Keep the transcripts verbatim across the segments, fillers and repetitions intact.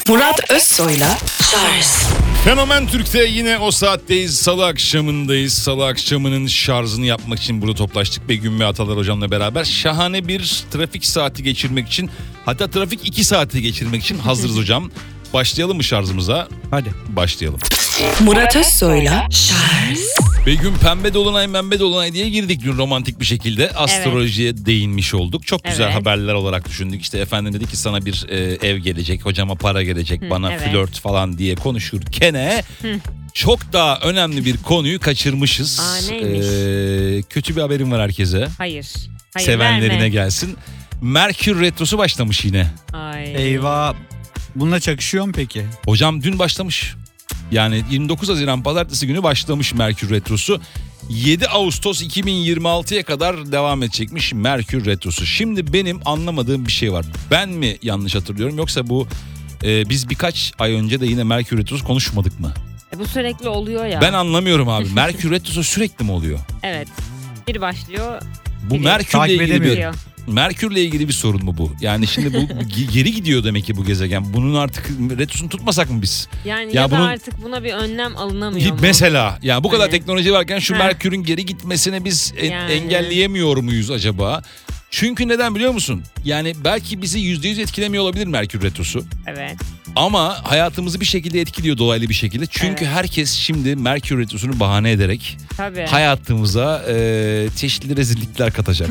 Murat Özsoy'la Şarj. Fenomen Türk'te yine o saatteyiz. Salı akşamındayız. Salı akşamının şarjını yapmak için burada toplaştık. Begüm ve Atalar hocamla beraber şahane bir trafik saati geçirmek için, hatta trafik iki saati geçirmek için hazırız hocam. Başlayalım mı şarjımıza? Hadi. Başlayalım. Murat Özsoy'la Şarj. Begüm, pembe dolunay membe dolunay diye girdik dün romantik bir şekilde. Astrolojiye evet. değinmiş olduk. Çok güzel evet. haberler olarak düşündük. İşte efendim dedi ki sana bir e, ev gelecek, hocama para gelecek, Hı, bana evet. flört falan diye konuşurken Hı. çok daha önemli bir konuyu kaçırmışız. Aa, neymiş? Ee, kötü bir haberim var herkese. Hayır. Hayır, sevenlerine verme. gelsin. Merkür retrosu başlamış yine. Ay. Eyvah. Bununla çakışıyor mu peki? Hocam dün başlamış. Yani yirmi dokuz Haziran Pazartesi günü başlamış Merkür retrosu. yedi Ağustos iki bin yirmi altıya kadar devam edecekmiş Merkür retrosu. Şimdi benim anlamadığım bir şey var. Ben mi yanlış hatırlıyorum, yoksa bu e, biz birkaç ay önce de yine Merkür retrosu konuşmadık mı? E, bu sürekli oluyor ya. Ben anlamıyorum abi. Merkür retrosu sürekli mi oluyor? Evet. Bir başlıyor. Bu biri Merkürle ilgili bir ediyor. Merkürle ilgili bir sorun mu bu? Yani şimdi bu geri gidiyor demek ki bu gezegen. Bunun artık retrosunu tutmasak mı biz? Yani ya, ya bunun... da artık buna bir önlem alınamıyor mu? Mesela yani bu kadar hani... teknoloji varken şu Heh. Merkür'ün geri gitmesini biz en- yani. engelleyemiyor muyuz acaba? Çünkü neden biliyor musun? Yani belki bizi yüzde yüz etkilemiyor olabilir Merkür retrosu. Evet. Ama hayatımızı bir şekilde etkiliyor, dolaylı bir şekilde. Çünkü evet. herkes şimdi Merkür retrosunu bahane ederek Tabii. hayatımıza e, çeşitli rezillikler katacak.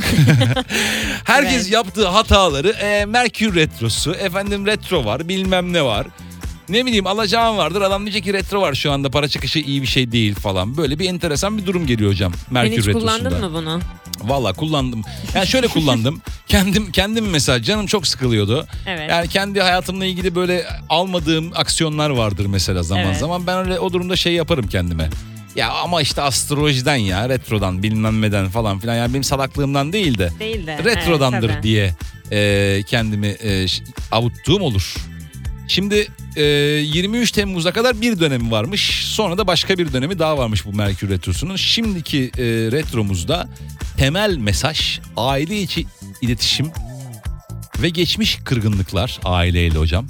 herkes evet. yaptığı hataları e, Merkür retrosu, efendim retro var, bilmem ne var. Ne bileyim, alacağım vardır, adam diyecek ki retro var şu anda, para çıkışı iyi bir şey değil falan. Böyle bir enteresan bir durum geliyor hocam Merkür retrosunda. Sen hiç kullandın mı bunu? Valla kullandım. Yani şöyle kullandım. kendim kendim mesela canım çok sıkılıyordu. Evet. Yani kendi hayatımla ilgili böyle almadığım aksiyonlar vardır mesela zaman evet. zaman. Ben öyle o durumda şey yaparım kendime. Ya ama işte astrolojiden ya, retrodan bilmem neden falan filan. Yani benim salaklığımdan değil de, değil de. retrodandır evet, diye e, kendimi e, avuttuğum olur. Şimdi e, yirmi üç Temmuz'a kadar bir dönemi varmış. Sonra da başka bir dönemi daha varmış bu Merkür retrosunun. Şimdiki e, retromuzda temel mesaj aile içi iletişim ve geçmiş kırgınlıklar aileyle hocam.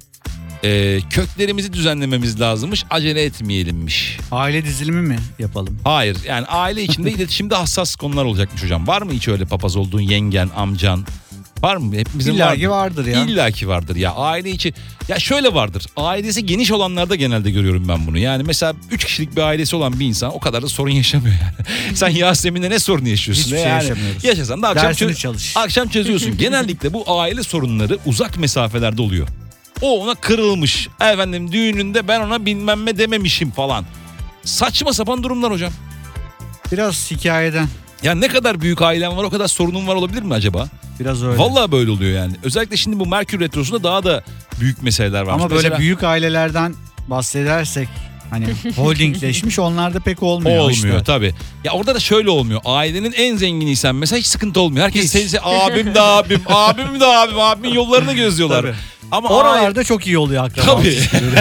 E, köklerimizi düzenlememiz lazımmış, acele etmeyelimmiş. Aile dizilimi mi yapalım? Hayır, yani aile içinde iletişimde hassas konular olacakmış hocam. Var mı hiç öyle papaz olduğun yengen, amcan? Var mı? Hepimizin İlla vardır. ki vardır ya. İlla ki vardır ya. Aile içi. Ya şöyle vardır. Ailesi geniş olanlarda genelde görüyorum ben bunu. Yani mesela üç kişilik bir ailesi olan bir insan o kadar da sorun yaşamıyor yani. Sen Yasemin'le ne sorun yaşıyorsun? Hiçbir şey yani yaşamıyoruz. Yaşasan da akşam, Dersini çö- çalış. akşam çözüyorsun. Genellikle bu aile sorunları uzak mesafelerde oluyor. O ona kırılmış. Efendim düğününde ben ona bilmem ne dememişim falan. Saçma sapan durumlar hocam. Biraz hikayeden. Ya ne kadar büyük ailen var o kadar sorunun var olabilir mi acaba? Biraz öyle. Vallahi böyle oluyor yani. Özellikle şimdi bu Merkür retrosunda daha da büyük meseleler var. Ama böyle Mesela... büyük ailelerden bahsedersek hani holdingleşmiş, onlarda pek olmuyor. Olmuyor işte. tabii. Ya orada da şöyle olmuyor. Ailenin en zenginiysen mesela hiç sıkıntı olmuyor. Herkes seni abim de abim, abim de abim, abimin yollarını gözlüyorlar. Tabii. Ama oralarda aile... çok iyi oluyor akraba. Tabii.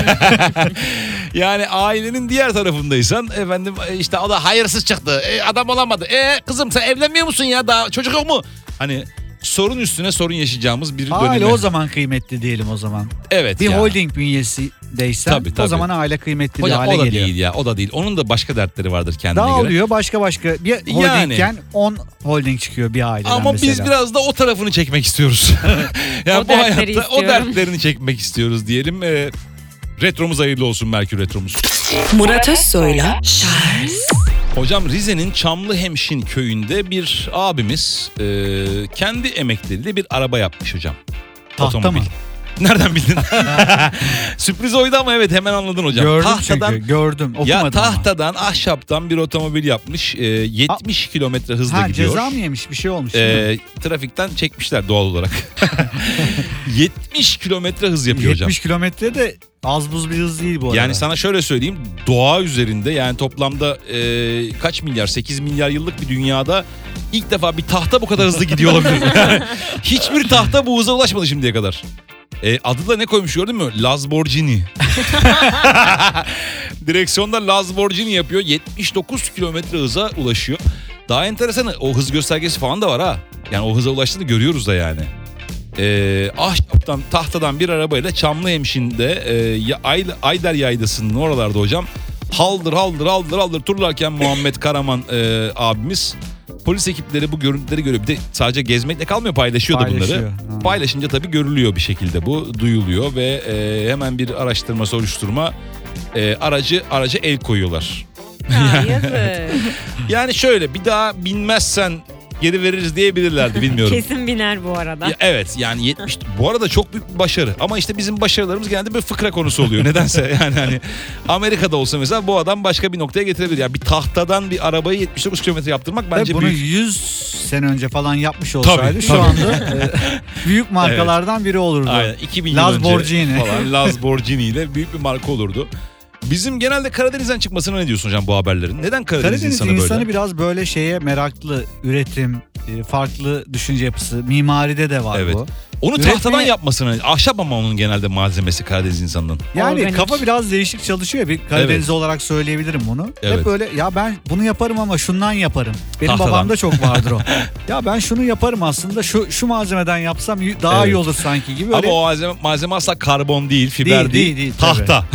Yani ailenin diğer tarafındaysan efendim işte o da hayırsız çıktı. E, adam olamadı. E kızım sen evlenmiyor musun ya? Daha çocuk yok mu? Hani sorun üstüne sorun yaşayacağımız bir dönemi. Aile o zaman kıymetli diyelim o zaman. Evet bir ya. holding bünyesindeysen tabii, tabii. o zaman aile kıymetli hocam, bir hale geliyor. geliyor. O da değil ya, o da değil. Onun da başka dertleri vardır kendine Dağılıyor, göre. Dağılıyor başka başka. Bir holdingken on holding çıkıyor bir aileden ama mesela. Ama biz biraz da o tarafını çekmek istiyoruz. Yani o bu hayatta istiyorum. o dertlerini çekmek istiyoruz diyelim. Ee, retromuz hayırlı olsun, Merkür retromuz. Murat Özsoy'la Şarj. Hocam Rize'nin Çamlıhemşin köyünde bir abimiz e, kendi emekleriyle bir araba yapmış hocam. Tahta otomobil. mı? Nereden bildin? Sürpriz oydu ama evet, hemen anladın hocam. Gördüm tahtadan, çünkü gördüm okumadım ya ama. tahtadan, ahşaptan bir otomobil yapmış. E, yetmiş kilometre hızla ha, gidiyor. Ceza mı yemiş, bir şey olmuş? E, trafikten çekmişler doğal olarak. yetmiş kilometre hız yapıyor hocam. yetmiş kilometre de az buz bir hız değil bu arada. Yani sana şöyle söyleyeyim, doğa üzerinde yani toplamda e, kaç milyar, sekiz milyar yıllık bir dünyada ilk defa bir tahta bu kadar hızlı gidiyor olabilir. Yani hiçbir tahta bu hıza ulaşmadı şimdiye kadar. E, adı da ne koymuş gördün mü? Lamborghini. Direksiyonda Lamborghini yapıyor. yetmiş dokuz kilometre hıza ulaşıyor. Daha enteresanı o hız göstergesi falan da var ha. Yani o hıza ulaştığını görüyoruz da yani. e, ahşaptan tahtadan bir arabayla Çamlıhemşin'de e, ya- Ay- Ayder Yaylası'nın oralarda hocam haldır haldır haldır haldır turlarken Muhammed Karaman e, abimiz polis ekipleri bu görüntüleri görüyor. Bir de sadece gezmekle kalmıyor, paylaşıyor da bunları. Paylaşıyor, ha. Paylaşınca tabii görülüyor bir şekilde, bu duyuluyor ve e, hemen bir araştırma soruşturma e, aracı araca el koyuyorlar. Ha, yazık. Yani şöyle, bir daha binmezsen geri veririz diyebilirlerdi, bilmiyorum. Kesin biner bu arada. Ya evet yani yetmiş bu arada çok büyük bir başarı ama işte bizim başarılarımız genelde böyle fıkra konusu oluyor nedense. Yani hani Amerika'da olsa mesela bu adam başka bir noktaya getirebilir. Yani bir tahtadan bir arabayı yetmiş dokuz kilometre yaptırmak bence Ve bunu büyük. yüz sene önce falan yapmış olsaydı Tabii, şu tabii. anda e, büyük markalardan biri olurdu. Aynen, iki bin yıl önce Lamborghini. falan Lamborghini ile büyük bir marka olurdu. Bizim genelde Karadeniz'den çıkmasına ne diyorsun hocam bu haberlerin? Neden Karadeniz, Karadeniz insanı, insanı, böyle? biraz böyle şeye meraklı, üretim, e, farklı düşünce yapısı, mimaride de var Evet. bu. Onu Üretmeye- tahtadan yapmasına, ahşap ama onun genelde malzemesi Karadeniz insanının. Yani Organik. kafa biraz değişik çalışıyor. Bir Karadeniz Evet. olarak söyleyebilirim bunu. Evet. Hep böyle ya ben bunu yaparım ama şundan yaparım. Benim Tahtadan. babamda çok vardır o. Ya ben şunu yaparım aslında şu şu malzemeden yapsam y- daha Evet. iyi olur sanki gibi. Öyle Ama o malzeme, malzeme asla karbon değil, fiber Değil, değil, değil, değil, tahta.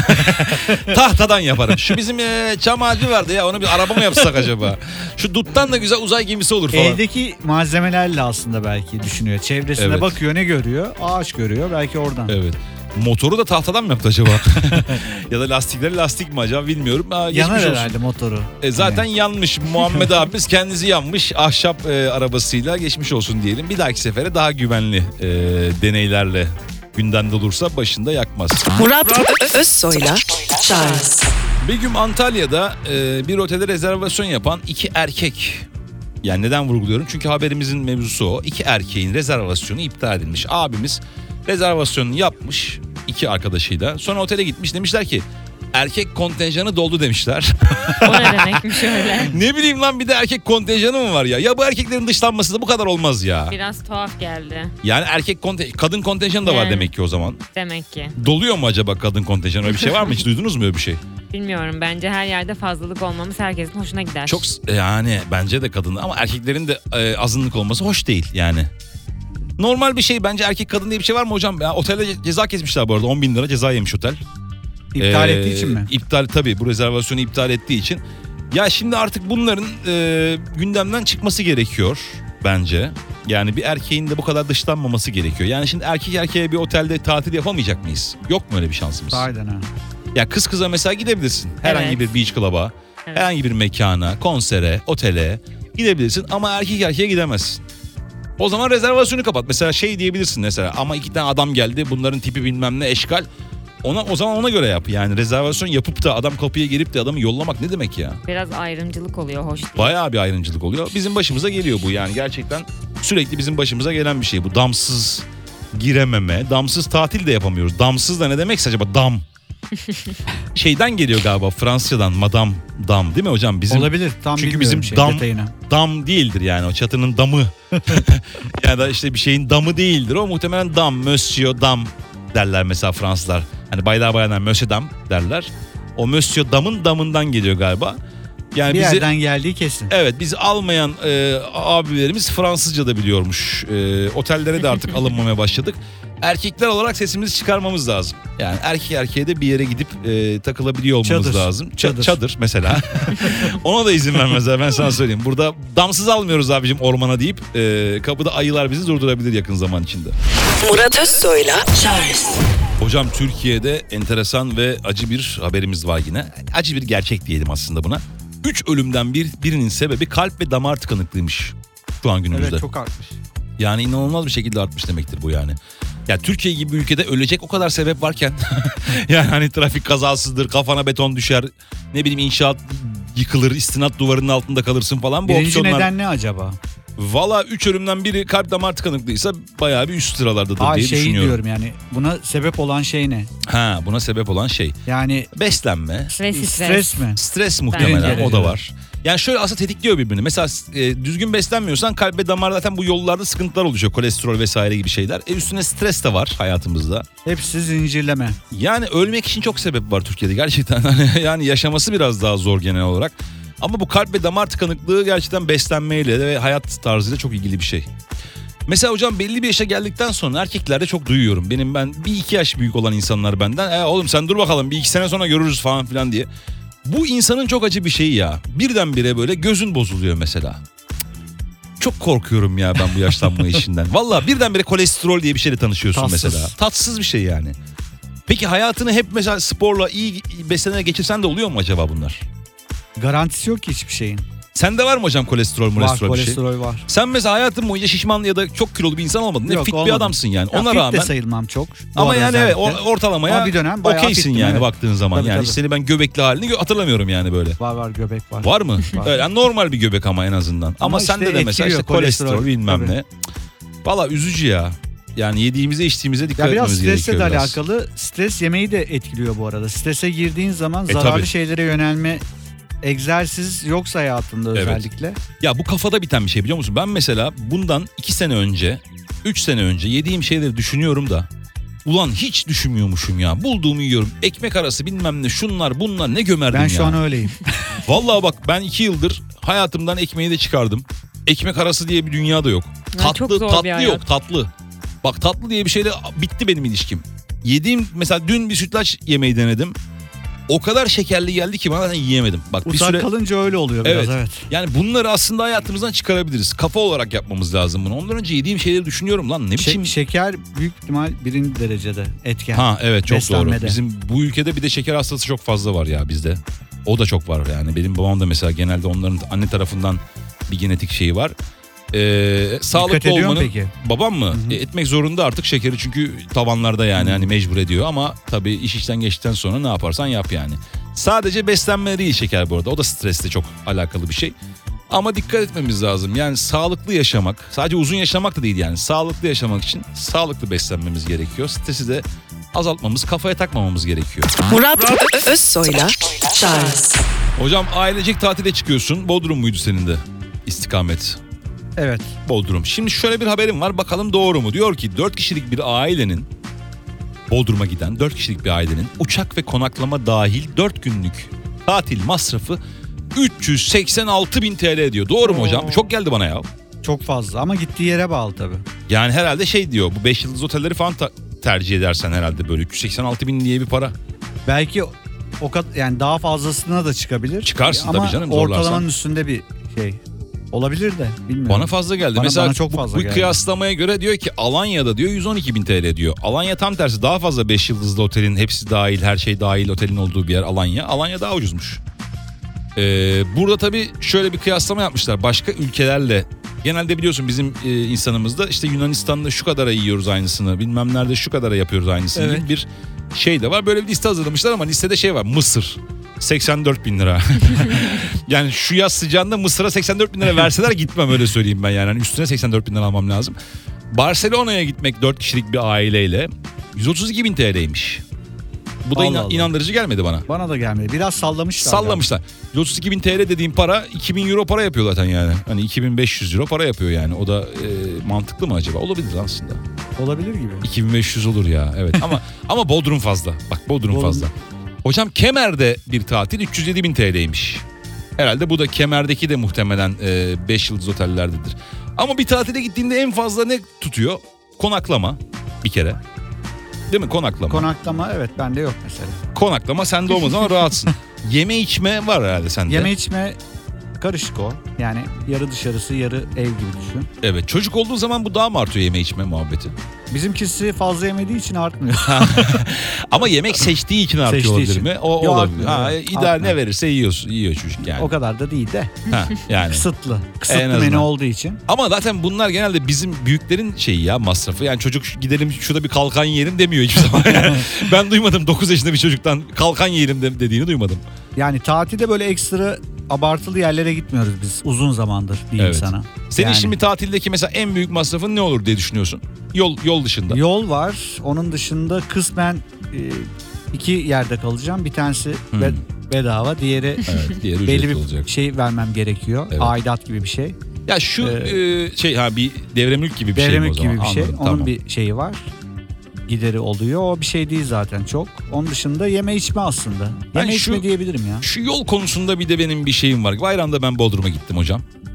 Tahtadan yaparım. Şu bizim e, çam ağacı vardı ya, onu bir araba mı yapsak acaba? Şu duttan da güzel uzay gemisi olur falan. eldeki malzemelerle aslında belki düşünüyor. Çevresine Evet. bakıyor, ne görüyor? Ağaç görüyor. Belki oradan. Evet. Motoru da tahtadan mı yaptı acaba? Ya da lastikleri lastik mi acaba, bilmiyorum. Ha, geçmiş Yanar olsun. herhalde motoru. E, zaten Hani yanmış. Muhammed abimiz kendisi yanmış. Ahşap e, arabasıyla geçmiş olsun diyelim. Bir dahaki sefere daha güvenli e, deneylerle gündemde olursa başında yakmaz. Murat Ö- Özsoy'la Charles Bir gün Antalya'da e, bir otelde rezervasyon yapan iki erkek. Yani neden vurguluyorum? Çünkü haberimizin mevzusu o. İki erkeğin rezervasyonu iptal edilmiş. Abimiz rezervasyonunu yapmış iki arkadaşıyla. Sonra otele gitmiş, demişler ki erkek kontenjanı doldu demişler. O ne demekmiş öyle? Ne bileyim lan, bir de erkek kontenjanı mı var ya? Ya bu erkeklerin dışlanması da bu kadar olmaz ya. Biraz tuhaf geldi Yani erkek konten kadın kontenjanı da var Yani. demek ki o zaman. demek ki. Doluyor mu acaba kadın kontenjanı? Öyle bir şey var mı? Hiç duydunuz mu öyle bir şey? Bilmiyorum, bence her yerde fazlalık olmamız herkesin hoşuna gider. Çok s- yani bence de kadın ama erkeklerin de e, azınlık olması hoş değil yani. Normal bir şey bence, erkek kadın diye bir şey var mı hocam? Ya, otelde ce- ceza kesmişler bu arada, on bin lira ceza yemiş otel. iptal Ee, ettiği için mi? İptal tabii, bu rezervasyonu iptal ettiği için. Ya şimdi artık bunların e, gündemden çıkması gerekiyor bence. Yani bir erkeğin de bu kadar dışlanmaması gerekiyor. Yani şimdi erkek erkeğe bir otelde tatil yapamayacak mıyız? Yok mu öyle bir şansımız? Aynen ha. Ya kız kıza mesela gidebilirsin. Herhangi Evet. bir beach club'a, Evet. herhangi bir mekana, konsere, otele gidebilirsin ama erkek erkeğe gidemezsin. O zaman rezervasyonu kapat. Mesela şey diyebilirsin mesela, ama iki tane adam geldi, bunların tipi bilmem ne eşkal. Ona, o zaman ona göre yap. Yani rezervasyon yapıp da adam kapıya gelip de adamı yollamak ne demek ya? Biraz ayrımcılık oluyor, hoş değil. Bayağı bir ayrımcılık oluyor. Bizim başımıza geliyor bu yani, gerçekten sürekli bizim başımıza gelen bir şey bu. Damsız girememe, damsız tatil de yapamıyoruz. Damsız da ne demekse acaba, dam. Şeyden geliyor galiba, Fransızcadan, madam dam değil mi hocam? Bizim Olabilir. Tam çünkü bilmiyorum bizim şey, dam- detayını. dam değildir yani, o çatının damı. Ya da işte bir şeyin damı değildir o, muhtemelen dam, monsieur dam derler mesela Fransızlar. Hani baylar bayanlar monsieur dam derler. O monsieur damın damından geliyor galiba. Yani Bir bizi yerden geldiği kesin. evet bizi almayan e, abilerimiz Fransızca da biliyormuş. E, otellere de artık alınmamaya başladık. Erkekler olarak sesimizi çıkarmamız lazım. Yani erkek erkeğe de bir yere gidip e, takılabiliyor olmamız Çadır. lazım. Ç- Çadır. çadır mesela. Ona da izin vermezler, ben sana söyleyeyim. Burada damsız almıyoruz abicim ormana deyip e, kapıda ayılar bizi durdurabilir yakın zaman içinde. Murat Özsoy'la Charles Hocam Türkiye'de enteresan ve acı bir haberimiz var yine. Acı bir gerçek diyelim aslında buna. Üç ölümden bir, birinin sebebi kalp ve damar tıkanıklığıymış şu an günümüzde. Evet, çok artmış. Yani inanılmaz bir şekilde artmış demektir bu yani. Ya Türkiye gibi bir ülkede ölecek o kadar sebep varken yani hani trafik kazasıdır, kafana beton düşer, ne bileyim inşaat yıkılır, istinat duvarının altında kalırsın falan, bu Birinci opsiyonlar. neden ne acaba? Valla üç ölümden biri kalp damar tıkanıklığıysa bayağı bir üst sıralardadır Ay diye şey düşünüyorum. diyorum yani buna sebep olan şey ne? Ha, buna sebep olan şey Yani beslenme, Stres, stres. stres mi? stres muhtemelen, Birinci o da derecede. var. Yani şöyle aslında tetikliyor birbirini. Mesela e, düzgün beslenmiyorsan kalp ve damar, zaten bu yollarda sıkıntılar oluşuyor. Kolesterol vesaire gibi şeyler. E üstüne stres de var hayatımızda. Hepsi zincirleme. Yani ölmek için çok sebep var Türkiye'de gerçekten. Yani yaşaması biraz daha zor genel olarak. Ama bu kalp ve damar tıkanıklığı gerçekten beslenmeyle ve hayat tarzıyla çok ilgili bir şey. Mesela hocam belli bir yaşa geldikten sonra erkeklerde çok duyuyorum. Benim ben bir iki yaş büyük olan insanlar benden. E oğlum sen dur bakalım bir iki sene sonra görürüz falan filan diye. Bu insanın çok acı bir şeyi ya. Birdenbire böyle gözün bozuluyor mesela. Çok korkuyorum ya ben bu yaşlanma işinden. Valla birdenbire kolesterol diye bir şeyle tanışıyorsun Tatsız. mesela. Tatsız bir şey yani. Peki hayatını hep mesela sporla iyi beslenerek geçirsen de oluyor mu acaba bunlar? Garantisi yok ki hiçbir şeyin. Sende var mı hocam kolesterol, Var, molesterol bir şey? kolesterol var. Sen mesela hayatın boyunca şişman ya da çok kilolu bir insan olmadın. Ne Yok, fit bir olmadım. adamsın yani. Ya Ona fit de rağmen. sayılmam çok. Bu Ama arada yani evet özellikle. o- ortalamaya Ama bir dönem bayağı okeysin fittim, yani evet. baktığın zaman. Tabii, yani tabii. seni ben göbekli halini gö- hatırlamıyorum yani böyle. Var var göbek var. Var mı? Var. Öyle yani normal bir göbek ama en azından. Ama, Ama sende işte de mesela işte etkiliyor kolesterol, kolesterol. bilmem Tabii. ne. Valla üzücü ya. Yani yediğimize içtiğimize dikkat Ya biraz etmemiz stresle gerekiyor de biraz. alakalı. Stres yemeği de etkiliyor bu arada. Strese girdiğin zaman E, zararlı tabii. şeylere yönelme, egzersiz yoksa hayatında Evet. özellikle. Ya bu kafada biten bir şey biliyor musun? Ben mesela bundan iki sene önce, üç sene önce yediğim şeyleri düşünüyorum da ulan hiç düşünmüyormuşum ya. Bulduğumu yiyorum. Ekmek arası bilmem ne şunlar bunlar ne gömerdim Ben ya. şu an öyleyim. Vallahi bak ben iki yıldır hayatımdan ekmeği de çıkardım. Ekmek arası diye bir dünya da yok. Ya çok Tatlı zor bir tatlı hayat. yok tatlı. Bak tatlı diye bir şeyle bitti benim ilişkim. Yediğim mesela dün bir sütlaç yemeği denedim. O kadar şekerli geldi ki bana ben yiyemedim. Bak bir Uzak süre kalınca öyle oluyor biraz, Evet. evet. yani bunları aslında hayatımızdan çıkarabiliriz. Kafa olarak yapmamız lazım bunu. Ondan önce yediğim şeyleri düşünüyorum lan ne Şe- biçim. şeker büyük ihtimal birinci derecede etken. Ha evet çok doğru. Beslenmede. Bizim bu ülkede bir de şeker hastası çok fazla var ya bizde. O da çok var yani. Benim babam da mesela genelde onların anne tarafından bir genetik şeyi var. Ee, sağlıklı ediyor mu olmanın peki? babam mı? E, etmek zorunda artık şekeri çünkü tavanlarda yani hani mecbur ediyor ama tabii iş işten geçtikten sonra ne yaparsan yap yani. Sadece beslenme değil şeker bu arada. O da stresle çok alakalı bir şey. Ama dikkat etmemiz lazım. Yani sağlıklı yaşamak, sadece uzun yaşamak da değil yani. Sağlıklı yaşamak için sağlıklı beslenmemiz gerekiyor. Stresi de azaltmamız, kafaya takmamamız gerekiyor. Murat Ö- Özsoy'la Charles Hocam ailecek tatile çıkıyorsun. Bodrum muydu senin de istikamet? Evet. Bodrum. Şimdi şöyle bir haberim var. Bakalım doğru mu? Diyor ki dört kişilik bir ailenin Bodrum'a giden dört kişilik bir ailenin uçak ve konaklama dahil dört günlük tatil masrafı üç yüz seksen altı bin T L ediyor. Doğru mu hocam? Bu çok geldi bana ya. Çok fazla ama gittiği yere bağlı tabii. Yani herhalde şey diyor bu beş yıldız otelleri falan ta- tercih edersen herhalde böyle üç yüz seksen altı bin diye bir para. Belki o kadar yani daha fazlasına da çıkabilir. Çıkarsın ama tabii canım, zorlarsan. ortalamanın üstünde bir şey. Olabilir de bilmiyorum. Bana fazla geldi. Bana- Mesela bana çok bu, fazla bu geldi. kıyaslamaya göre diyor ki Alanya'da diyor yüz on iki bin T L diyor. Alanya tam tersi daha fazla beş yıldızlı otelin hepsi dahil her şey dahil otelin olduğu bir yer Alanya. Alanya daha ucuzmuş. Ee, burada tabii şöyle bir kıyaslama yapmışlar. Başka ülkelerle genelde biliyorsun bizim e, insanımızda işte Yunanistan'da şu kadara yiyoruz aynısını bilmem nerede şu kadara yapıyoruz aynısını Evet. gibi bir şey de var. Böyle bir liste hazırlamışlar ama listede şey var Mısır. seksen dört bin lira. Yani şu yaz sıcağında Mısır'a seksen dört bin lira verseler gitmem öyle söyleyeyim ben yani. Yani üstüne seksen dört bin lira almam lazım. Barcelona'ya gitmek dört kişilik bir aileyle yüz otuz iki bin T L'ymiş. Bu da Allah inan- Allah. inandırıcı gelmedi bana. Bana da gelmedi. Biraz sallamışlar. Sallamışlar. yüz otuz iki bin T L dediğim para iki bin euro para yapıyor zaten yani. Hani iki bin beş yüz euro para yapıyor yani. O da e, mantıklı mı acaba? Olabilir aslında. galiba. Olabilir gibi. iki bin beş yüz olur ya evet ama ama Bodrum fazla. Bak Bodrum Bodrum. fazla. Hocam Kemer'de bir tatil üç yüz yedi bin T L'ymiş. Herhalde bu da Kemer'deki de muhtemelen beş yıldız otellerdedir. Ama bir tatile gittiğinde en fazla ne tutuyor? Konaklama bir kere. Değil mi? Konaklama. Konaklama evet bende yok mesela. Konaklama sende olmaz ama rahatsın. Yeme içme var herhalde sende. Yeme içme karışık o. Yani yarı dışarısı yarı ev gibi düşün. Evet çocuk olduğu zaman bu daha mı artıyor yeme içme muhabbeti? Bizimkisi fazla yemediği için artmıyor. Ama yemek seçtiği için artıyor Seçtiği olabilir için. mi? O Yok, olabilir. Ha, artmıyor. ideal ne Artmıyor. verirse yiyorsun, yiyor çocuk yani. O kadar da değil de Ha, yani. kısıtlı. En Kısıtlı azından. menü olduğu için. Ama zaten bunlar genelde bizim büyüklerin şeyi ya masrafı. Yani çocuk gidelim şurada bir kalkan yiyelim demiyor hiçbir zaman. Yani ben duymadım dokuz yaşında bir çocuktan kalkan yiyelim de- dediğini duymadım. Yani tatilde böyle ekstra abartılı yerlere gitmiyoruz biz uzun zamandır diyeyim Evet. sana. Senin Yani şimdi tatildeki mesela en büyük masrafın ne olur diye düşünüyorsun? Yol yol dışında. yol var. Onun dışında kısmen e, iki yerde kalacağım. Bir tanesi Hmm. be- bedava, diğeri Evet, diğeri belli ücretli bir olacak. şey vermem gerekiyor. Evet. Aidat gibi bir şey. Ya şu Ee, e, şey ha bir devremülk gibi bir şey mi o Devremülk zaman? gibi bir şey. Anladım, Onun tamam. bir şeyi var. Gideri oluyor. O bir şey değil zaten çok. Onun dışında yeme içme aslında. Ben Yeme şu- içme diyebilirim ya. Şu yol konusunda bir de benim bir şeyim var. Bayramda ben Bodrum'a gittim hocam.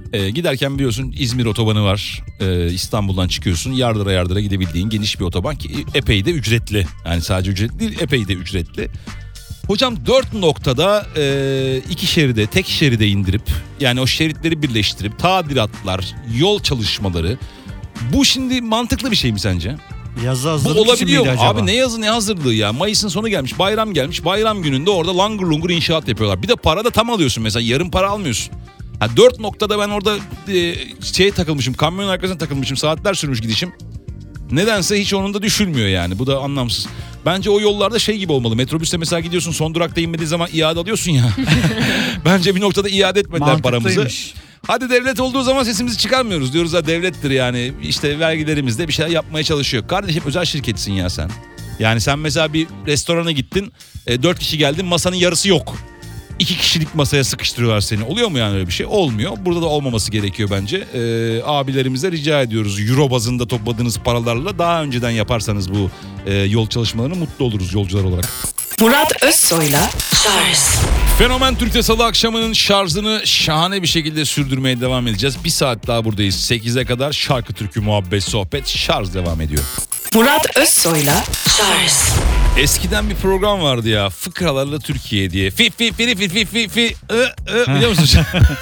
Ee, giderken biliyorsun İzmir otobanı var. Ee, İstanbul'dan çıkıyorsun. Yardıra yardıra gidebildiğin geniş bir otoban ki epey de ücretli. Yani sadece ücretli değil, epey de ücretli. Hocam dört noktada e, iki şeride, tek şeride indirip yani o şeritleri birleştirip tadilatlar, yol çalışmaları. Bu şimdi mantıklı bir şey mi sence? Yazı Bu hazırlık için olabiliyor miydi mu? acaba? Abi ne yazı ne hazırlığı ya. Mayıs'ın sonu gelmiş, bayram gelmiş. Bayram gününde orada langur lungur inşaat yapıyorlar. Bir de para da tam alıyorsun mesela, yarım para almıyorsun. Ha, dört noktada ben orada e, şeye takılmışım, kamyonun arkasına takılmışım, saatler sürmüş gidişim. Nedense hiç onun da düşülmüyor yani. Bu da anlamsız. Bence o yollarda şey gibi olmalı. Metrobüste mesela gidiyorsun, son durakta inmediği zaman iade alıyorsun ya. Bence bir noktada iade etmediler paramızı. Mantıklıymış. Hadi devlet olduğu zaman sesimizi çıkarmıyoruz. Diyoruz ha devlettir yani. İşte vergilerimizde bir şeyler yapmaya çalışıyor. Kardeşim özel şirketsin ya sen. Yani sen mesela bir restorana gittin. E, dört kişi geldin, masanın yarısı yok. İki kişilik masaya sıkıştırıyorlar seni. Oluyor mu yani öyle bir şey? Olmuyor. Burada da olmaması gerekiyor bence. Ee, abilerimize rica ediyoruz. Euro bazında topladığınız paralarla daha önceden yaparsanız bu e, yol çalışmalarını mutlu oluruz yolcular olarak. Murat Özsoy'la Charles Fenomen Türk'te salı akşamının şarjını şahane bir şekilde sürdürmeye devam edeceğiz. Bir saat daha buradayız. sekize kadar şarkı, türkü, muhabbet, sohbet, şarj devam ediyor. Murat Özsoy'la Charles Eskiden bir program vardı ya, Fıkralarla Türkiye diye. Fi fi fi fi fi fi fi ı, ı, biliyor musun?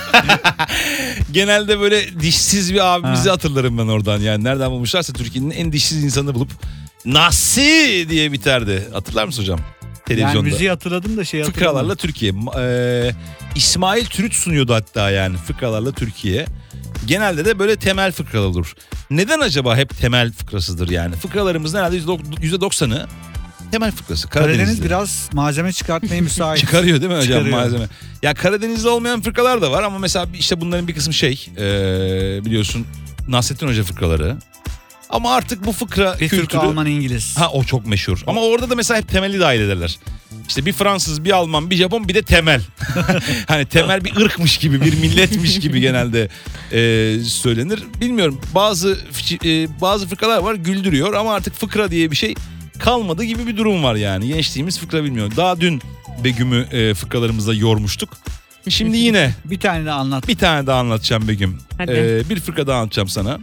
Genelde böyle dişsiz bir abimizi hatırlarım ben oradan. Yani nereden bulmuşlarsa Türkiye'nin en dişsiz insanını bulup Nasi diye biterdi. Hatırlar mısın hocam? Televizyonda. Yani müziği hatırladım da şey hatırlamadım. Fıkralarla Türkiye. Ee, İsmail Türüt sunuyordu hatta yani Fıkralarla Türkiye. Genelde de böyle temel fıkralar olur. Neden acaba hep temel fıkrasıdır yani? Fıkralarımızın herhalde yüzde doksanı temel fıkrası. Karadeniz Karadenizli. biraz malzeme çıkartmaya müsait. Çıkarıyor değil mi hocam Çıkarıyor. malzeme? Ya Karadeniz'de olmayan fıkralar da var ama mesela işte bunların bir kısmı şey ee, biliyorsun Nasrettin Hoca fıkraları. Ama artık bu fıkra Bir kültürü... Türk, Alman, İngiliz. Ha o çok meşhur. Ama orada da mesela hep temeli dahil ederler. İşte bir Fransız, bir Alman, bir Japon, bir de temel. Hani temel bir ırkmış gibi, bir milletmiş gibi genelde e, söylenir. Bilmiyorum. Bazı e, bazı fıkralar var güldürüyor ama artık fıkra diye bir şey kalmadı gibi bir durum var yani. Gençliğimiz fıkra bilmiyor. Daha dün Begüm'ü e, fıkralarımızda yormuştuk. Şimdi yine Bir tane de anlat. bir tane daha anlatacağım Begüm. Hadi. E, bir fıkra daha anlatacağım sana.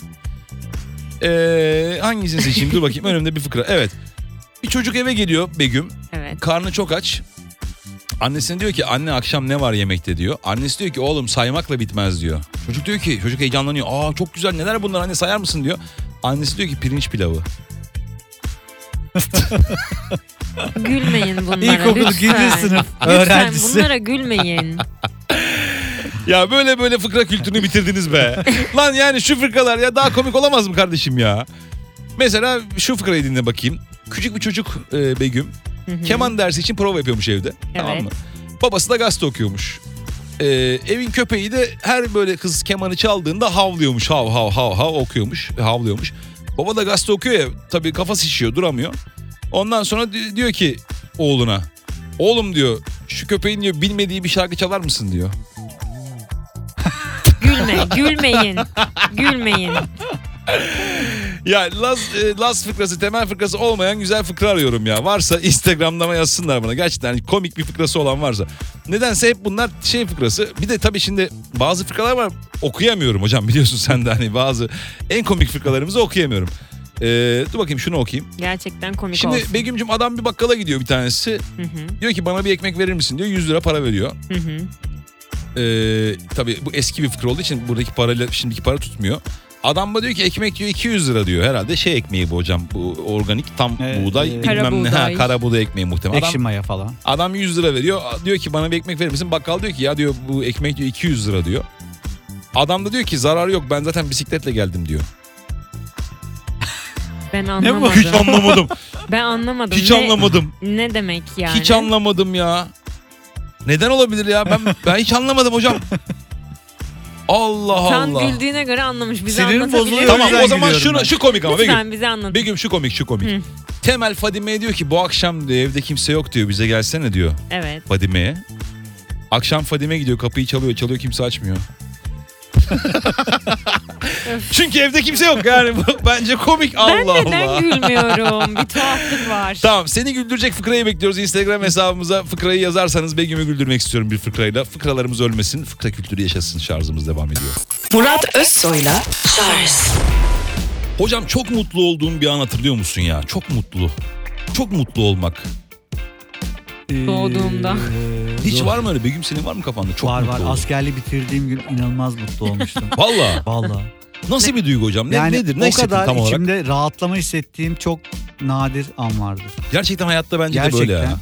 E, hangisini seçeyim? Dur bakayım. Önümde bir fıkra. Evet. Bir çocuk eve geliyor Begüm. Evet. Karnı çok aç. Annesine diyor ki anne akşam ne var yemekte diyor. Annesi diyor ki oğlum saymakla bitmez diyor. Çocuk diyor ki çocuk heyecanlanıyor. Aa çok güzel neler bunlar anne sayar mısın diyor. Annesi diyor ki pirinç pilavı. Gülmeyin bunlara İlkokul lütfen. ikinci sınıf Lütfen öğrencisi. bunlara gülmeyin. Ya böyle böyle fıkra kültürünü bitirdiniz be. Lan yani şu fıkralar ya daha komik olamaz mı kardeşim ya? Mesela şu fıkrayı dinle bakayım. Küçük bir çocuk e, Begüm. Keman dersi için prova yapıyormuş evde. Tamam Evet. mı? Babası da gazete okuyormuş. Ee, evin köpeği de her böyle kız kemanı çaldığında havlıyormuş. Hav hav hav hav okuyormuş. Havlıyormuş. Baba da gazete okuyor ya. Tabii kafası şişiyor, duramıyor. Ondan sonra di- diyor ki oğluna. Oğlum diyor şu köpeğin diyor bilmediği bir şarkı çalar mısın diyor. Gülme, gülmeyin. Gülmeyin. Ya Laz, e, Laz fıkrası, temel fıkrası olmayan güzel fıkra arıyorum ya. Varsa Instagram'dan yazsınlar bana. Gerçekten hani komik bir fıkrası olan varsa. Nedense hep bunlar şey fıkrası. Bir de tabii şimdi bazı fıkralar var okuyamıyorum hocam. Biliyorsun sen de hani bazı en komik fıkralarımızı okuyamıyorum. Ee, dur bakayım şunu okuyayım. Gerçekten komik Şimdi olsun. Begüm'cüm adam bir bakkala gidiyor bir tanesi. Hı hı, Diyor ki bana bir ekmek verir misin diyor. yüz lira para veriyor. hı hı. Ee, tabii bu eski bir fıkra olduğu için buradaki parayla şimdiki para tutmuyor. Adam da diyor ki ekmek diyor iki yüz lira diyor. Herhalde şey ekmeği bu hocam. Bu organik tam Evet, buğday evet. bilmem Kara ne. buğday. Ha, kara buğday ekmeği muhtemelen. Ekşi Adam, maya falan. adam yüz lira veriyor. Diyor ki bana bir ekmek verir misin? Bakkal diyor ki ya diyor bu ekmek diyor iki yüz lira diyor. Adam da diyor ki zararı yok ben zaten bisikletle geldim diyor. Ben bu? anlamadım. Hiç anlamadım. Ben anlamadım. Hiç ne, anlamadım. Ne demek yani? Hiç anlamadım ya. Neden olabilir ya? Ben ben hiç anlamadım hocam. Allah Tam Allah. güldüğüne göre anlamış. Bize Sinirim anlatabilir bozuluyor. misin? Tamam yüzden o zaman gülüyorum şunu ben. şu komik ama Begüm. Lütfen bize anlat. Begüm şu komik şu komik. Hı. Temel Fadime'ye diyor ki bu akşam diyor, evde kimse yok diyor bize gelsene diyor Evet. Fadime'ye. Akşam Fadime gidiyor kapıyı çalıyor çalıyor kimse açmıyor. Çünkü evde kimse yok yani. Bence komik. Allah Ben neden Allah. gülmüyorum? Bir tuhaflık var. Tamam, seni güldürecek fıkrayı bekliyoruz. Instagram hesabımıza fıkrayı yazarsanız Begüm'ü güldürmek istiyorum bir fıkrayla. Fıkralarımız ölmesin, fıkra kültürü yaşasın. Şarjımız devam ediyor. Murat Özsoy'la Şarj. Hocam çok mutlu olduğun bir an hatırlıyor musun ya? Çok mutlu. Çok mutlu olmak. Doğduğumda. Ee, Hiç doğ- var mı öyle? Begüm senin var mı kafanda? Çok var mutlu var. oldun. Askerliği bitirdiğim gün inanılmaz mutlu olmuştum. Valla. Vallahi. Nasıl bir duygu hocam? Ne, Yani nedir? Ne o hissettin kadar tam olarak? içimde rahatlama hissettiğim çok nadir an vardır. Gerçekten hayatta bence de Gerçekten. böyle ya.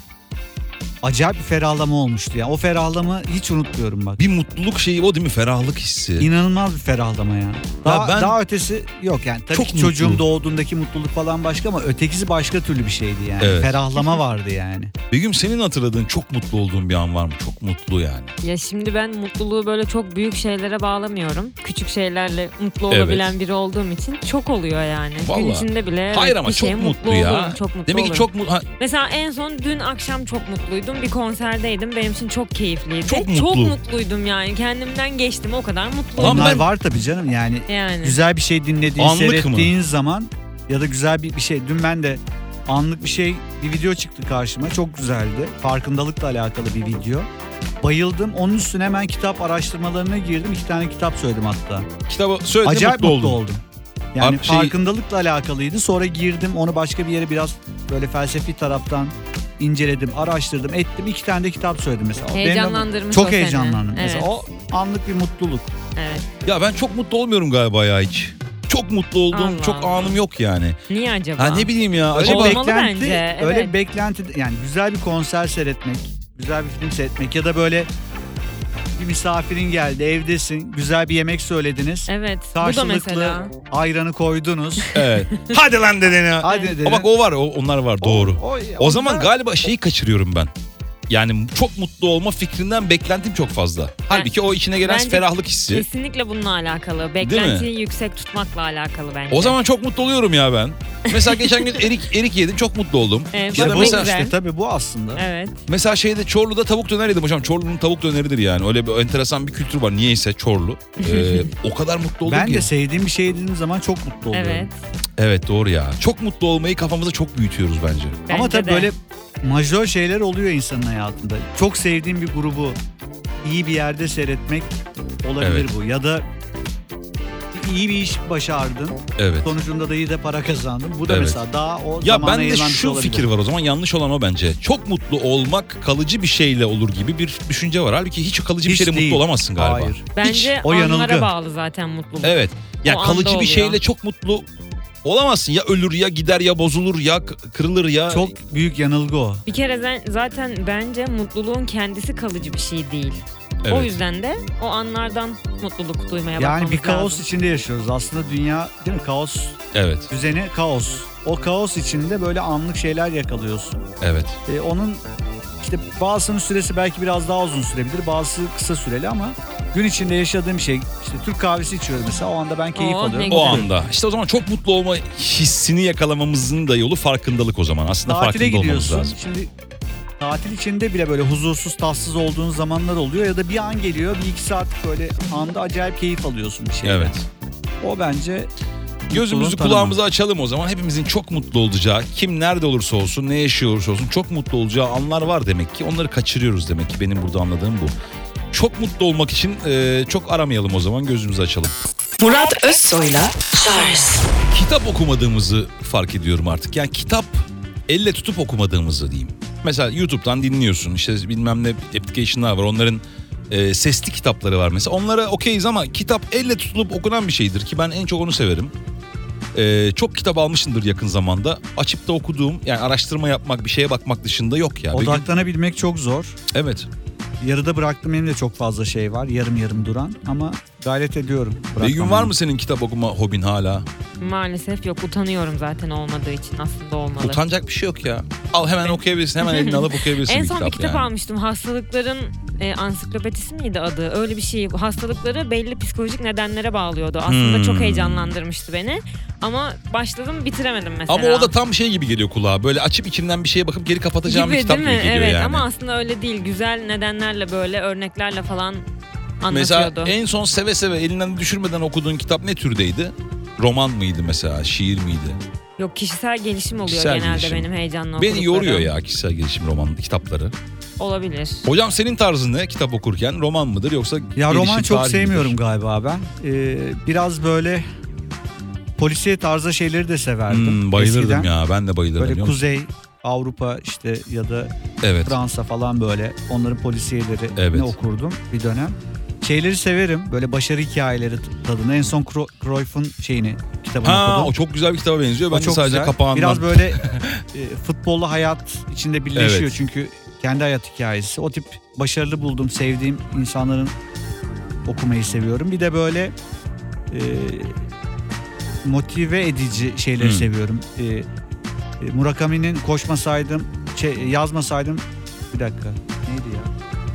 Acayip bir ferahlama olmuştu. Yani o ferahlamı hiç unutmuyorum bak. Bir mutluluk şeyi o değil mi? Ferahlık hissi. İnanılmaz bir ferahlama ya. Daha, ben- daha ötesi yok yani. Tabii Çok ki çocuğum mutlu. doğduğundaki mutluluk falan başka ama ötekisi başka türlü bir şeydi yani. Evet. Ferahlama vardı yani. Begüm senin hatırladığın çok mutlu olduğun bir an var mı? Çok mutlu yani. Ya şimdi ben mutluluğu böyle çok büyük şeylere bağlamıyorum. Küçük şeylerle mutlu olabilen Evet. biri olduğum için çok oluyor yani. Gün Vallahi. içinde bile Hayır evet, ama bir şeye çok mutlu ya. olurum, çok mutlu Demek ki olurum. çok mutlu. Mesela en son dün akşam çok mutluydum. Bir konserdeydim. Benim için çok keyifliydi. Çok mutlu. mutluydum yani. Kendimden geçtim. O kadar mutluyum. Ama Onlar ben- var tabii canım yani. Yani. Güzel bir şey dinlediğin, Anlık mı? seyrettiğin zaman ya da güzel bir, bir şey. Dün ben de anlık bir şey, bir video çıktı karşıma. Çok güzeldi. Farkındalıkla alakalı bir video. Bayıldım. Onun üstüne hemen kitap araştırmalarına girdim. İki tane kitap söyledim hatta. Kitabı söyledin Acayip mutlu, mutlu, oldun. oldum. Yani Abi şey- farkındalıkla alakalıydı. Sonra girdim onu başka bir yere biraz böyle felsefi taraftan inceledim, araştırdım, ettim. İki tane de kitap söyledim mesela. O benim de- Heyecanlandırmış Çok o seni. heyecanlandım. Evet. Mesela o anlık bir mutluluk. Evet. Ya ben çok mutlu olmuyorum galiba ya hiç. Çok mutlu olduğum Allah çok Allah. anım yok yani. Niye acaba? Ha ne bileyim ya. Öyle Acaba bir Olmalı beklenti, bence, öyle evet. bir beklenti yani güzel bir konser seyretmek, güzel bir film seyretmek ya da böyle bir misafirin geldi, evdesin, güzel bir yemek söylediniz. Evet. Bu da Karşılıklı mesela. ayranı koydunuz. evet. Hadi lan dedin ya. Hadi dedin. O bak o var, o, onlar var doğru. O, o- O zaman onda- galiba şeyi kaçırıyorum ben. Yani çok mutlu olma fikrinden beklentim çok fazla. Halbuki o içine gelen Bence ferahlık hissi. Kesinlikle bununla alakalı. mi? Beklentiyi yüksek tutmakla alakalı bence. O zaman çok mutlu oluyorum ya ben. Mesela geçen gün erik erik yedim, çok mutlu oldum. Evet, Ya İşte da bu, bak ne mesela güzel. işte tabii bu aslında. Evet. mesela şeyde Çorlu'da tavuk döner yedim hocam. Çorlu'nun tavuk döneridir yani. Öyle bir enteresan bir kültür var. Niyeyse Çorlu. Ee, o kadar mutlu oldum Ben ki. de sevdiğim bir şey dediğim zaman çok mutlu oluyorum. Evet. Evet doğru ya. Çok mutlu olmayı kafamıza çok büyütüyoruz bence. Ama Bence tabii de. böyle majör şeyler oluyor insanın hayatında. Çok sevdiğim bir grubu iyi bir yerde seyretmek olabilir Evet. bu. Ya da iyi bir iş başardın. Evet. Sonucunda da iyi de para kazandın. Bu da Evet. mesela daha o Ya zamana bende yayılan bir şey şu olabilir. fikir var o zaman, yanlış olan o bence. Çok mutlu olmak kalıcı bir şeyle olur gibi bir düşünce var. Halbuki hiç kalıcı bir Hiç şeyle değil. mutlu olamazsın galiba. Hayır. Bence o yanılgı. anlara bağlı zaten mutluluk. Evet. Ya O anda kalıcı bir oluyor. şeyle çok mutlu olamazsın. Ya ölür ya gider ya bozulur ya k- kırılır ya. Çok büyük yanılgı o. Bir kere zen- zaten bence mutluluğun kendisi kalıcı bir şey değil. Evet. O yüzden de o anlardan mutluluk duymaya Yani bakmamız bir kaos lazım. içinde yaşıyoruz. Aslında dünya değil mi? Kaos Evet. düzeni kaos. O kaos içinde böyle anlık şeyler yakalıyorsun. Evet. Ee, onun işte bazısının süresi belki biraz daha uzun sürebilir. Bazısı kısa süreli ama gün içinde yaşadığım şey işte Türk kahvesi içiyoruz mesela o anda ben keyif Oo, alıyorum. ne O güzel. anda. İşte o zaman çok mutlu olma hissini yakalamamızın da yolu farkındalık o zaman. Aslında Tatile farkında olmamız gidiyorsun. lazım. Şimdi tatil içinde bile böyle huzursuz, tatsız olduğun zamanlar oluyor ya da bir an geliyor bir iki saat böyle anda acayip keyif alıyorsun bir şeyden. Evet. O bence Gözümüzü mutluluğun tanımı. kulağımızı açalım o zaman. Hepimizin çok mutlu olacağı, kim nerede olursa olsun, ne yaşıyor olursa olsun çok mutlu olacağı anlar var demek ki. Onları kaçırıyoruz demek ki, benim burada anladığım bu. Çok mutlu olmak için e, çok aramayalım o zaman, gözümüzü açalım. Murat Özsoy'la Şarj. Kitap okumadığımızı fark ediyorum artık. Yani kitap elle tutup okumadığımızı diyeyim. Mesela YouTube'dan dinliyorsun, işte bilmem ne application'lar var, onların e, sesli kitapları var mesela. Onlara okeyiz ama kitap elle tutulup okunan bir şeydir ki ben en çok onu severim. E, çok kitap almışımdır yakın zamanda. Açıp da okuduğum, yani araştırma yapmak, bir şeye bakmak dışında yok ya. Bir gün- odaklanabilmek çok zor. Evet. Yarıda bıraktığım benim de çok fazla şey var. Yarım yarım duran ama gayret ediyorum. Bir gün var bırakmamaya. mı senin kitap okuma hobin hala? Maalesef yok. Utanıyorum zaten olmadığı için. Aslında olmalı. Utanacak bir şey yok ya. Al hemen okuyabilirsin, hemen eline alıp okuyabilirsin En bir son kitap bir kitap yani. almıştım. Hastalıkların e, ansiklopedisi miydi adı? Öyle bir şey. Hastalıkları belli psikolojik nedenlere bağlıyordu. Aslında Hmm. çok heyecanlandırmıştı beni. Ama başladım bitiremedim mesela. Ama o da tam şey gibi geliyor kulağa. Böyle açıp içinden bir şeye bakıp geri kapatacağım gibi, bir kitap değil gibi mi? geliyor Evet yani. ama aslında öyle değil. Güzel nedenlerle böyle örneklerle falan Mesela anlatıyordu. en son seve seve elinden düşürmeden okuduğun kitap ne türdeydi? Roman mıydı mesela? Şiir miydi? Yok, kişisel gelişim oluyor Kişisel genelde gelişim. benim heyecanlı Beni okuduklarım. yoruyor ya kişisel gelişim roman kitapları. Olabilir. Hocam senin tarzın ne kitap okurken? Roman mıdır yoksa Ya gelişim, roman çok tarih sevmiyorum midir? galiba ben. Ee, biraz böyle polisiye tarzda şeyleri de severdim. Hmm, bayılırdım Eskiden. ya ben de bayılırdım. Böyle biliyor musun? Kuzey Avrupa işte ya da Evet. Fransa falan, böyle onların polisiyeleri Evet. ne okurdum bir dönem. Şeyleri severim, böyle başarı hikayeleri tadını. En son Cro- Cruyff'un şeyini, kitabını Ha okudum. o çok güzel bir kitaba benziyor. O Ben de çok sadece güzel. kapağından. Biraz böyle e, futbolla hayat içinde birleşiyor Evet. çünkü kendi hayat hikayesi. O tip başarılı bulduğum, sevdiğim insanların okumayı seviyorum. Bir de böyle e, motive edici şeyleri Hmm. seviyorum. E, e, Murakami'nin koşmasaydım, şey, yazmasaydım, bir dakika neydi ya?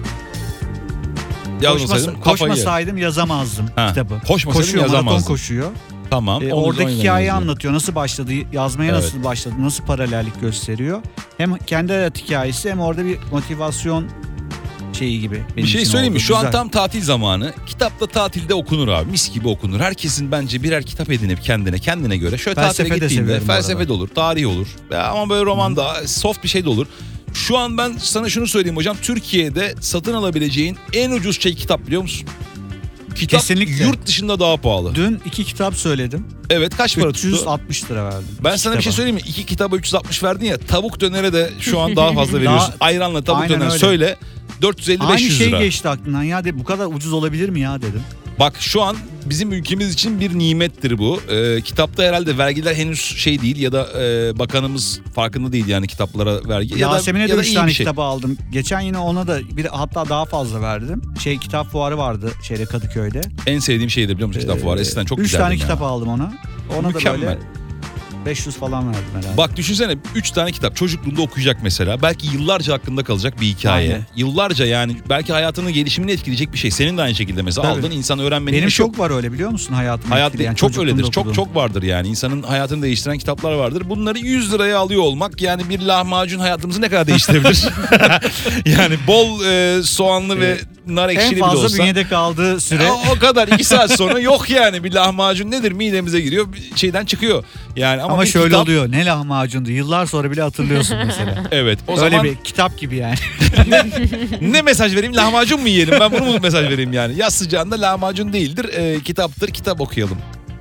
Yazmasaydım Koşmasa- kafayı yer. koşmasaydım yazamazdım Ha, kitabı. koşmasaydım Koşuyor, maraton yazamazdım. koşuyor. Tamam. E, onun oradaki üzerine hikayeyi yazıyor. anlatıyor. Nasıl başladı, yazmaya Evet. nasıl başladı, nasıl paralellik gösteriyor. Hem kendi hayat hikayesi hem orada bir motivasyon şeyi gibi. Benim Bir şey için söyleyeyim mi? oldu. Şu an Güzel. tam tatil zamanı. Kitapta tatilde okunur abi. Mis gibi okunur. Herkesin bence birer kitap edinip kendine kendine göre. Şöyle Felsefe tatile de gittiğinde seviyorum bu felsefe arada. de olur, tarih olur. Ya ama böyle roman da soft bir şey de olur. Şu an ben sana şunu söyleyeyim hocam. Türkiye'de satın alabileceğin en ucuz şey kitap biliyor musun? Kitap Kesinlikle. yurt dışında daha pahalı. Dün iki kitap söyledim. Evet kaç para üç yüz tuttu? altmış lira verdim. Ben İki sana bir şey kitaba. söyleyeyim mi? İki kitaba üç yüz altmış verdin ya. Tavuk dönere de şu an daha fazla veriyorsun. Daha- Ayranla tavuk Aynen döner öyle. söyle. dört yüz elli beş Aynı yüz şey lira. geçti aklımdan ya, de bu kadar ucuz olabilir mi ya dedim. Bak şu an bizim ülkemiz için bir nimettir bu. Ee, kitapta herhalde vergiler henüz şey değil ya da e, bakanımız farkında değil yani kitaplara vergi. Ya da, Yasemin'e de ya da üç iyi tane bir şey. kitabı aldım. Geçen yine ona da bir, hatta daha fazla verdim. Şey, kitap fuarı vardı şeyde, Kadıköy'de. En sevdiğim şeydi biliyor musun kitap fuarı. Eskiden çok Üç güzeldi. tane ya. kitap aldım ona. Ona Mükemmel. da böyle beş yüz falan verdim herhalde. Bak düşünsene üç tane kitap çocukluğunda okuyacak mesela. Belki yıllarca hakkında kalacak bir hikaye. Aynen. Yıllarca yani belki hayatının gelişimini etkileyecek bir şey. Senin de aynı şekilde mesela Tabii. aldın insan öğrenmenin Benim en çok var öyle, biliyor musun, hayatımı Hayat etkileyen, çok çocukluğumda öyledir. Çok okuduğum. çok vardır yani. İnsanın hayatını değiştiren kitaplar vardır. Bunları yüz liraya alıyor olmak yani bir lahmacun hayatımızı ne kadar değiştirebilir? Yani bol e, soğanlı ve nar ekşili En bile fazla olsa. bünyede kaldığı süre. O, o kadar iki saat sonra yok yani bir lahmacun nedir midemize giriyor bir şeyden çıkıyor. Yani ama, Ama bir şöyle kitap, oluyor. Ne lahmacundu. Yıllar sonra bile hatırlıyorsun mesela. Evet o Öyle zaman bir kitap gibi yani. ne mesaj vereyim lahmacun mu yiyelim ben bunu mu mesaj vereyim yani. Yaz sıcağında lahmacun değildir e, kitaptır kitap okuyalım.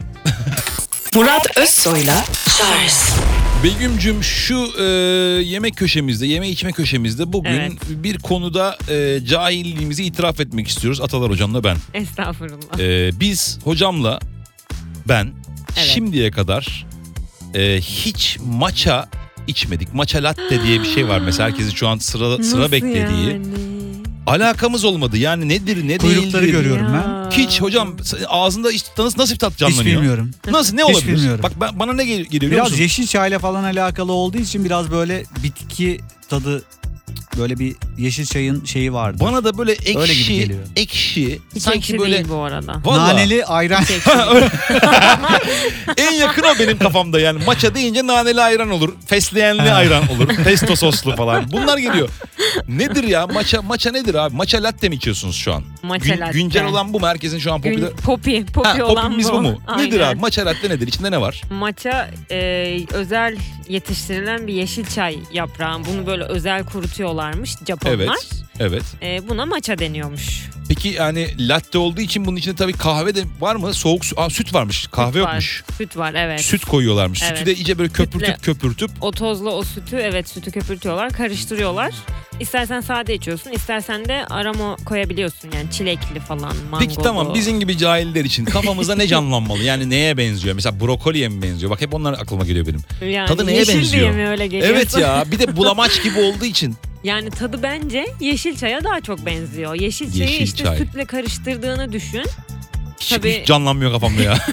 Murat Özsoy'la Charles Begüm'cüm şu e, yemek köşemizde, yeme içme köşemizde bugün Evet. bir konuda e, cahilliğimizi itiraf etmek istiyoruz. Atalar hocamla ben. Estağfurullah. E, biz hocamla ben Evet. şimdiye kadar e, hiç matcha içmedik. Matcha latte diye bir şey var mesela herkesin şu an sıra sıra Nasıl beklediği. yani? Alakamız olmadı yani nedir ne Kuyrukları değildir. görüyorum Ya. ben. Hiç hocam ağzında hiç, nasıl, nasıl bir tat canlanıyor? Hiç bilmiyorum. Nasıl ne Hiç olabilir? bilmiyorum. Bak ben, bana ne gel- geliyor biliyor Biraz musun? yeşil çayla falan alakalı olduğu için biraz böyle bitki tadı, böyle bir yeşil çayın şeyi vardı. Bana da böyle Öyle gibi ekşi, geliyor. ekşi, Hiç sanki ekşi böyle değil bu arada. Vallahi. Naneli ayran. Hiç ekşi değil. en yakın o benim kafamda yani. Matcha deyince naneli ayran olur, fesleğenli ayran olur, pesto soslu falan. Bunlar geliyor. Nedir ya? Matcha, matcha nedir abi? Matcha latte mi içiyorsunuz şu an? Matcha latte. Güncel olan bu mu? Herkesin şu an Gün, popüler... popi. Popi Ha, olan popimiz bu. bu mu? Nedir Aynen. abi? Matcha latte nedir? İçinde ne var? Matcha e, özel yetiştirilen bir yeşil çay yaprağı. Bunu böyle özel kurutuyorlarmış Japonlar. Evet. Evet. E, buna matcha deniyormuş. Peki yani latte olduğu için bunun içinde tabii kahve de var mı? Soğuk su... Aa, süt varmış. Kahve Süt var. yokmuş. Süt var, evet. Süt koyuyorlarmış. Evet. Sütü de iyice böyle köpürtüp Sütle- köpürtüp. O tozla o sütü, evet, sütü köpürtüyorlar, karıştırıyorlar. İstersen sade içiyorsun, istersen de aroma koyabiliyorsun. Yani çilekli falan, mangolu. Peki tamam bizim gibi cahiller için kafamızda ne canlanmalı? Yani neye benziyor? Mesela brokoliye mi benziyor? Bak hep onlar aklıma geliyor benim. Yani Tadı neye yeşil benziyor? diye mi öyle geliyor? Evet ya bir de bulamaç gibi olduğu için. Yani tadı bence yeşil çaya daha çok benziyor. Yeşil çayı Yeşil işte çay. sütle karıştırdığını düşün. Hiç, Tabii. hiç canlanmıyor kafamda ya.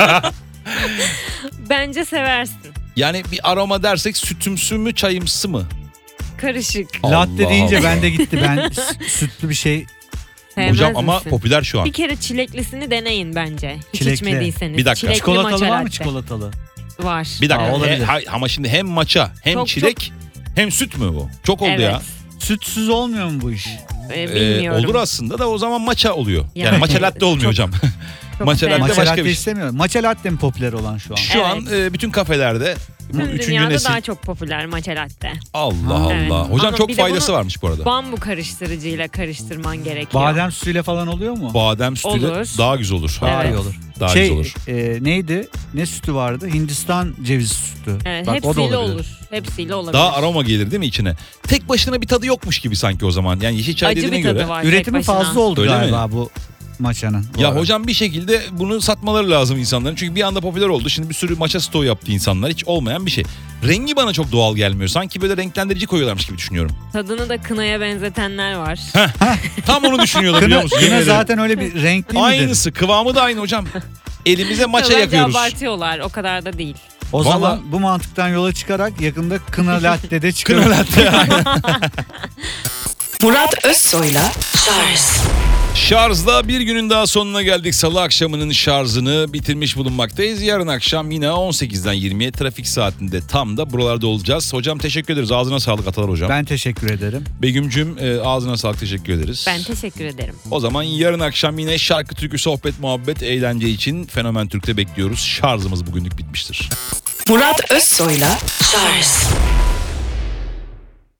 Bence seversin. Yani bir aroma dersek sütümsü mü çayımsı mı? Karışık. Latte Allah deyince Allah. ben de gitti. Ben s- sütlü bir şey. Sevmez Hocam ama misin? popüler şu an. Bir kere çileklisini deneyin bence. Hiç Çilekli. içmediyseniz. Bir dakika. Çilekli Çikolatalı matcha var mı, latte. çikolatalı? Var. Bir dakika. Aa, olabilir. He- hay- ama şimdi hem maça hem Çok, çilek hem süt mü bu? Çok oldu Evet. ya. Sütsüz olmuyor mu bu iş? Ee, Ee, bilmiyorum. olur aslında da o zaman matcha oluyor. Yani, Yani matcha latte olmuyor çok- hocam. Çok matcha sevdim. latte Matcha başka latte bir şey. istemiyorum. Matcha latte mi popüler olan şu an? Şu Evet. an e, bütün kafelerde bu Tüm üçüncü dünyada nesil. daha çok popüler matcha latte. Allah Evet. Allah. Hocam Ama çok bir de faydası bunu- varmış bu arada. Bambu karıştırıcıyla karıştırman gerekiyor. Badem sütüyle falan oluyor mu? Badem sütüyle Olur. daha güzel olur. Daha Evet. iyi olur. Daha şey, güzel olur. e, neydi? Ne sütü vardı? Hindistan cevizi sütü. Evet, Bak, o da hepsiyle olabilir. olur. Hepsiyle olabilir. Daha aroma gelir değil mi içine? Tek başına bir tadı yokmuş gibi sanki o zaman. Yani yeşil çay Acı dediğine bir tadı göre. var tek Üretimi başına. fazla oldu Öyle mi? galiba bu matchanın. bu Ya arada. hocam bir şekilde bunu satmaları lazım insanların. Çünkü bir anda popüler oldu. Şimdi bir sürü matcha stoğu yaptı insanlar. Hiç olmayan bir şey. Rengi bana çok doğal gelmiyor. Sanki böyle renklendirici koyuyorlarmış gibi düşünüyorum. Tadını da kınaya benzetenler var. Tam onu düşünüyorlar biliyor Kına, musun? kına Yemin ederim. zaten öyle bir renkli midir? Aynısı. Kıvamı da aynı hocam. Elimize matcha Bence yakıyoruz. abartıyorlar. O kadar da değil. O Vallahi- zaman bu mantıktan yola çıkarak yakında kına latte de çıkar. Kına latte. Murat Özsoy'la Charles Şarjda bir günün daha sonuna geldik. Salı akşamının şarjını bitirmiş bulunmaktayız. Yarın akşam yine on sekizden yirmiye trafik saatinde tam da buralarda olacağız. Hocam teşekkür ederiz. Ağzına sağlık Atalar hocam. Ben teşekkür ederim. Begüm'cüm e, ağzına sağlık, teşekkür ederiz. Ben teşekkür ederim. O zaman yarın akşam yine şarkı, türkü, sohbet, muhabbet, eğlence için Fenomen Türk'te bekliyoruz. Şarjımız bugünlük bitmiştir. Murat Özsoy'la Charles